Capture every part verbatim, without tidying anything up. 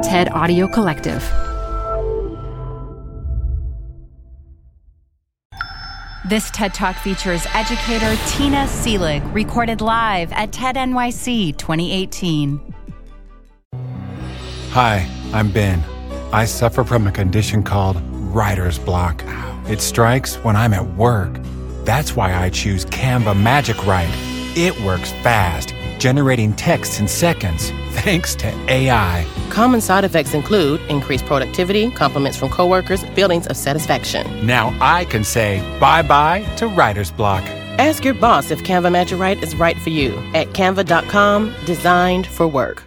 TED Audio Collective. This TED Talk features educator Tina Seelig, recorded live at TED N Y C twenty eighteen. Hi, I'm Ben. I suffer from a condition called writer's block. It strikes when I'm at work. That's why I choose Canva Magic Write. It works fast, generating text in seconds, thanks to A I. Common side effects include increased productivity, compliments from coworkers, feelings of satisfaction. Now I can say bye-bye to writer's block. Ask your boss if Canva Magic Write is right for you at canva dot com, designed for work.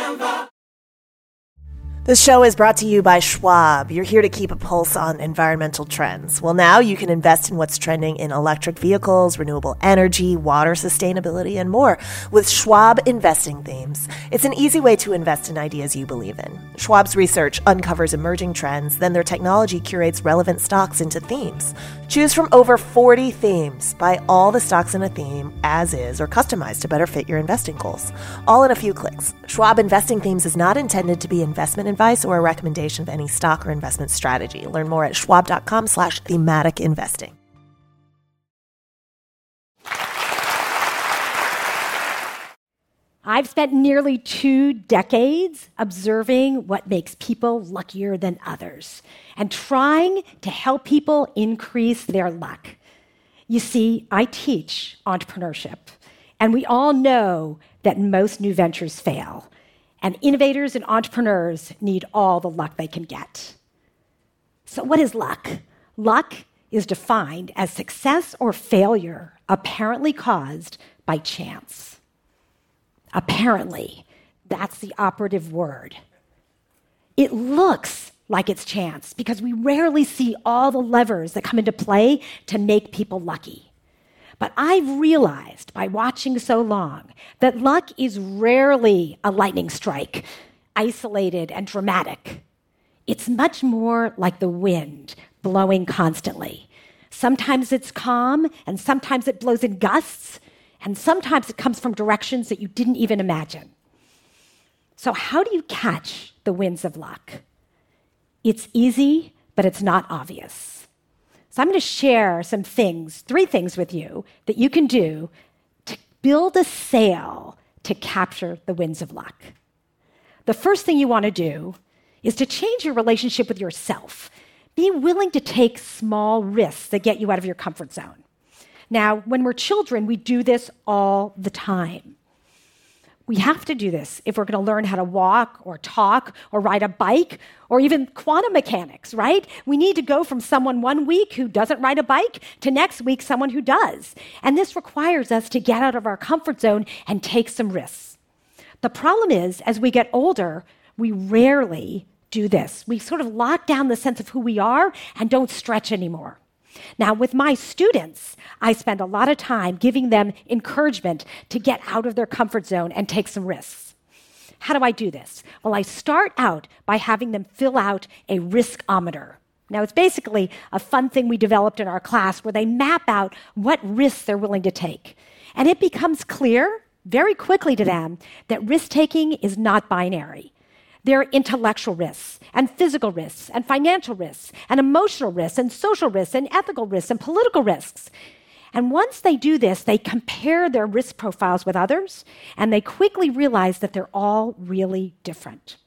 This show is brought to you by Schwab. You're here to keep a pulse on environmental trends. Well, now you can invest in what's trending in electric vehicles, renewable energy, water sustainability, and more with Schwab Investing Themes. It's an easy way to invest in ideas you believe in. Schwab's research uncovers emerging trends, then their technology curates relevant stocks into themes. Choose from over forty themes. Buy all the stocks in a theme as is or customized to better fit your investing goals. All in a few clicks. Schwab Investing Themes is not intended to be investment advice or a recommendation of any stock or investment strategy. Learn more at schwab dot com slash thematic investing. I've spent nearly two decades observing what makes people luckier than others and trying to help people increase their luck. You see, I teach entrepreneurship, and we all know that most new ventures fail, and innovators and entrepreneurs need all the luck they can get. So what is luck? Luck is defined as success or failure apparently caused by chance. Apparently, that's the operative word. It looks like it's chance because we rarely see all the levers that come into play to make people lucky. But I've realized by watching so long that luck is rarely a lightning strike, isolated and dramatic. It's much more like the wind blowing constantly. Sometimes it's calm, and sometimes it blows in gusts, and sometimes it comes from directions that you didn't even imagine. So how do you catch the winds of luck? It's easy, but it's not obvious. So I'm going to share some things, three things with you that you can do to build a sail to capture the winds of luck. The first thing you want to do is to change your relationship with yourself. Be willing to take small risks that get you out of your comfort zone. Now, when we're children, we do this all the time. We have to do this if we're going to learn how to walk or talk or ride a bike or even quantum mechanics, right? We need to go from someone one week who doesn't ride a bike to next week someone who does. And this requires us to get out of our comfort zone and take some risks. The problem is, as we get older, we rarely do this. We sort of lock down the sense of who we are and don't stretch anymore. Now, with my students, I spend a lot of time giving them encouragement to get out of their comfort zone and take some risks. How do I do this? Well, I start out by having them fill out a riskometer. Now, it's basically a fun thing we developed in our class where they map out what risks they're willing to take. And it becomes clear very quickly to them that risk-taking is not binary. There are intellectual risks, and physical risks, and financial risks, and emotional risks, and social risks, and ethical risks, and political risks. And once they do this, they compare their risk profiles with others, and they quickly realize that they're all really different.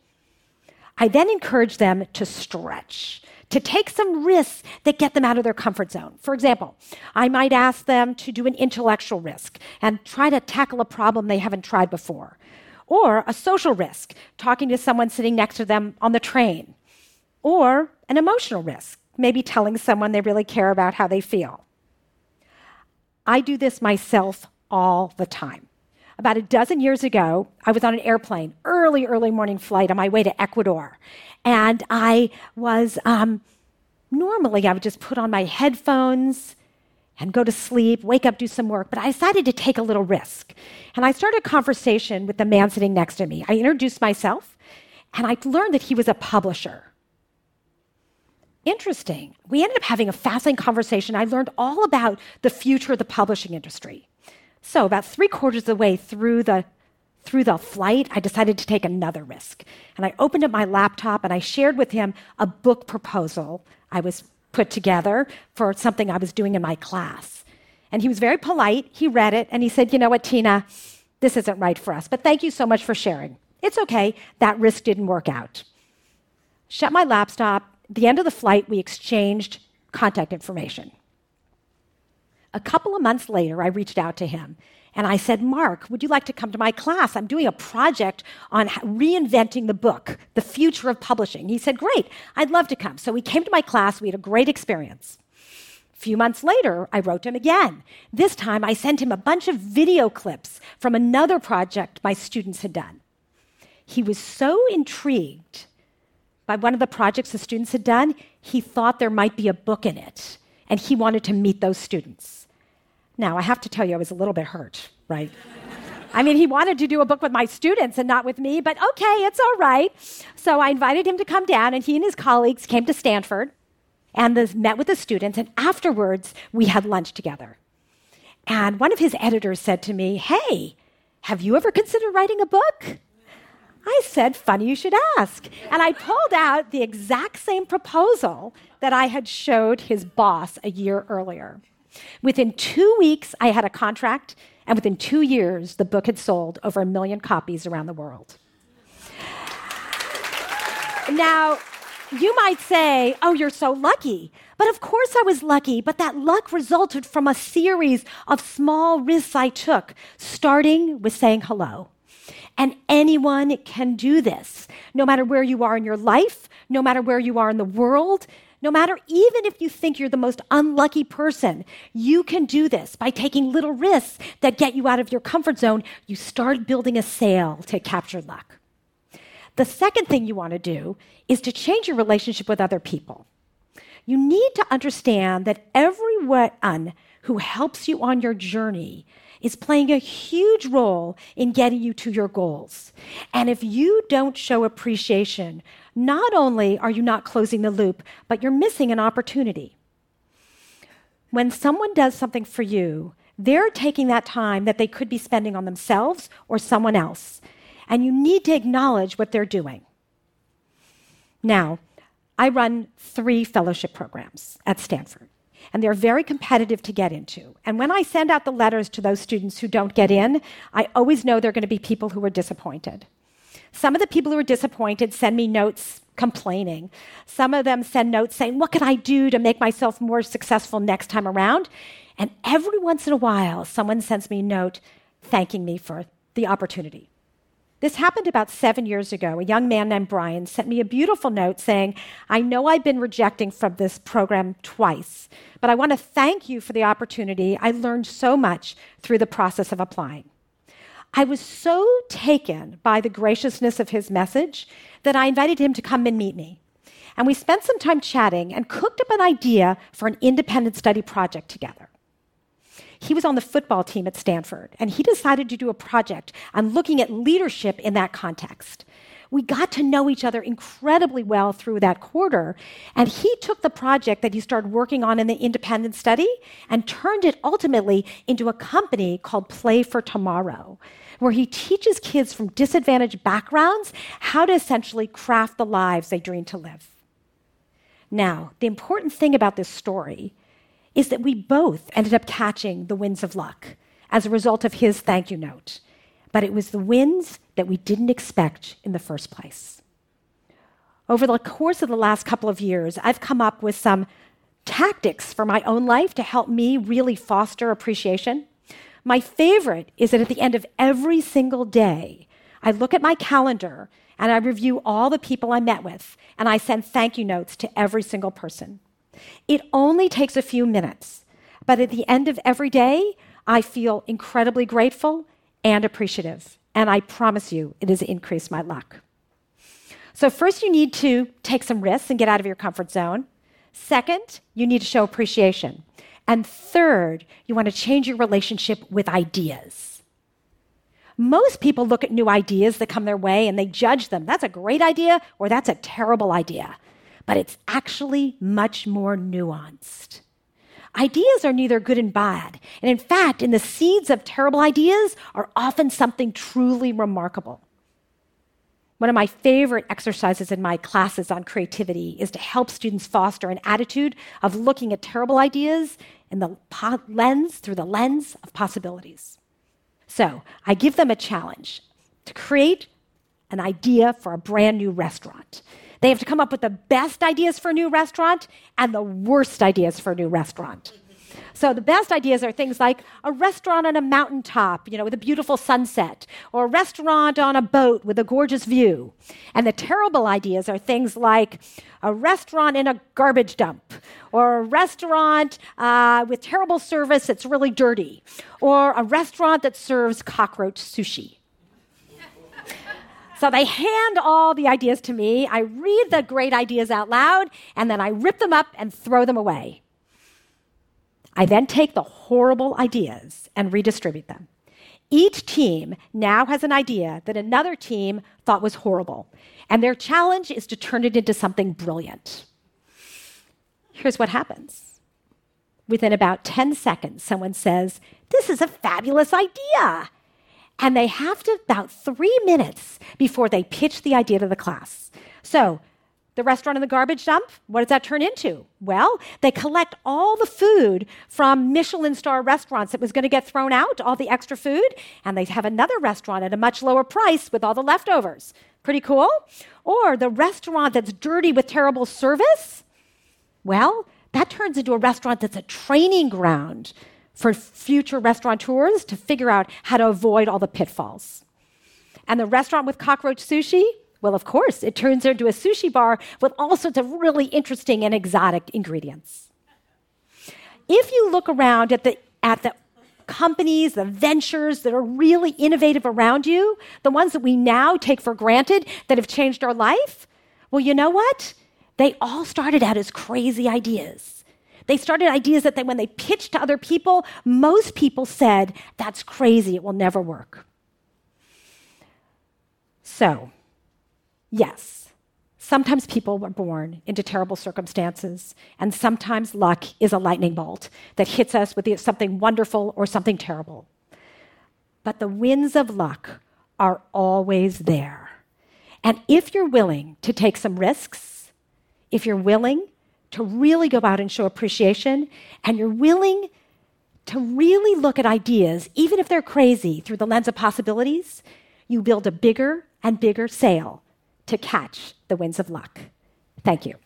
I then encourage them to stretch, to take some risks that get them out of their comfort zone. For example, I might ask them to do an intellectual risk and try to tackle a problem they haven't tried before. Or a social risk, talking to someone sitting next to them on the train. Or an emotional risk, maybe telling someone they really care about how they feel. I do this myself all the time. About a dozen years ago, I was on an airplane, early, early morning flight on my way to Ecuador. And I was, um, normally I would just put on my headphones and go to sleep, wake up, do some work. But I decided to take a little risk. And I started a conversation with the man sitting next to me. I introduced myself, and I learned that he was a publisher. Interesting. We ended up having a fascinating conversation. I learned all about the future of the publishing industry. So about three quarters of the way through the through the flight, I decided to take another risk. And I opened up my laptop and I shared with him a book proposal I was put together for something I was doing in my class. And he was very polite. He read it and he said, you know what, Tina, this isn't right for us, but thank you so much for sharing. It's okay. That risk didn't work out. Shut my laptop. At the end of the flight, we exchanged contact information. A couple of months later, I reached out to him and I said, Mark, would you like to come to my class? I'm doing a project on reinventing the book, The Future of Publishing. He said, great, I'd love to come. So he came to my class. We had a great experience. A few months later, I wrote him again. This time, I sent him a bunch of video clips from another project my students had done. He was so intrigued by one of the projects the students had done, he thought there might be a book in it, and he wanted to meet those students. Now, I have to tell you, I was a little bit hurt, right? I mean, he wanted to do a book with my students and not with me, but okay, it's all right. So I invited him to come down, and he and his colleagues came to Stanford and the, met with the students, and afterwards, we had lunch together. And one of his editors said to me, hey, have you ever considered writing a book? I said, funny you should ask. And I pulled out the exact same proposal that I had showed his boss a year earlier. Within two weeks, I had a contract, and within two years, the book had sold over a million copies around the world. Now, you might say, oh, you're so lucky. But of course I was lucky, but that luck resulted from a series of small risks I took, starting with saying hello. And anyone can do this, no matter where you are in your life, no matter where you are in the world, no matter even if you think you're the most unlucky person, you can do this by taking little risks that get you out of your comfort zone. You start building a sail to capture luck. The second thing you want to do is to change your relationship with other people. You need to understand that everyone who helps you on your journey is playing a huge role in getting you to your goals. And if you don't show appreciation, not only are you not closing the loop, but you're missing an opportunity. When someone does something for you, they're taking that time that they could be spending on themselves or someone else. And you need to acknowledge what they're doing. Now, I run three fellowship programs at Stanford, and they're very competitive to get into. And when I send out the letters to those students who don't get in, I always know there are going to be people who are disappointed. Some of the people who are disappointed send me notes complaining. Some of them send notes saying, what can I do to make myself more successful next time around? And every once in a while, someone sends me a note thanking me for the opportunity. This happened about seven years ago. A young man named Brian sent me a beautiful note saying, I know I've been rejecting from this program twice, but I want to thank you for the opportunity. I learned so much through the process of applying. I was so taken by the graciousness of his message that I invited him to come and meet me. And we spent some time chatting and cooked up an idea for an independent study project together. He was on the football team at Stanford, and he decided to do a project on looking at leadership in that context. We got to know each other incredibly well through that quarter, and he took the project that he started working on in the independent study and turned it ultimately into a company called Play for Tomorrow, where he teaches kids from disadvantaged backgrounds how to essentially craft the lives they dream to live. Now, the important thing about this story is that we both ended up catching the winds of luck as a result of his thank you note. But it was the winds that we didn't expect in the first place. Over the course of the last couple of years, I've come up with some tactics for my own life to help me really foster appreciation. My favorite is that at the end of every single day, I look at my calendar and I review all the people I met with, and I send thank you notes to every single person. It only takes a few minutes, but at the end of every day, I feel incredibly grateful and appreciative, and I promise you, it has increased my luck. So first, you need to take some risks and get out of your comfort zone. Second, you need to show appreciation. And third, you want to change your relationship with ideas. Most people look at new ideas that come their way and they judge them. That's a great idea or that's a terrible idea. But it's actually much more nuanced. ideas are neither good and bad. And in fact, in the seeds of terrible ideas are often something truly remarkable. One of my favorite exercises in my classes on creativity is to help students foster an attitude of looking at terrible ideas in the po- lens, through the lens of possibilities. So I give them a challenge to create an idea for a brand new restaurant. They have to come up with the best ideas for a new restaurant and the worst ideas for a new restaurant. So the best ideas are things like a restaurant on a mountaintop, you know, with a beautiful sunset, or a restaurant on a boat with a gorgeous view. And the terrible ideas are things like a restaurant in a garbage dump, or a restaurant uh, with terrible service that's really dirty, or a restaurant that serves cockroach sushi. So they hand all the ideas to me, I read the great ideas out loud, and then I rip them up and throw them away. I then take the horrible ideas and redistribute them. Each team now has an idea that another team thought was horrible, and their challenge is to turn it into something brilliant. Here's what happens. Within about ten seconds, someone says, "This is a fabulous idea." And they have to about three minutes before they pitch the idea to the class. So, the restaurant in the garbage dump, what does that turn into? Well, they collect all the food from Michelin star restaurants that was going to get thrown out, all the extra food, and they have another restaurant at a much lower price with all the leftovers. Pretty cool? Or the restaurant that's dirty with terrible service, well, that turns into a restaurant that's a training ground for future restaurateurs to figure out how to avoid all the pitfalls. And the restaurant with cockroach sushi, well, of course, it turns into a sushi bar with all sorts of really interesting and exotic ingredients. If you look around at the, at the companies, the ventures that are really innovative around you, the ones that we now take for granted that have changed our life, well, you know what? They all started out as crazy ideas. They started ideas that they, when they pitched to other people, most people said, "That's crazy, it will never work." So, yes, sometimes people were born into terrible circumstances, and sometimes luck is a lightning bolt that hits us with either something wonderful or something terrible. But the winds of luck are always there. And if you're willing to take some risks, if you're willing to really go out and show appreciation, and you're willing to really look at ideas, even if they're crazy, through the lens of possibilities, you build a bigger and bigger sail to catch the winds of luck. Thank you.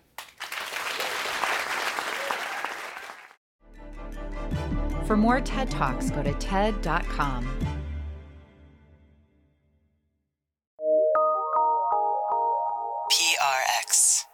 For more TED Talks, go to ted dot com. P R X.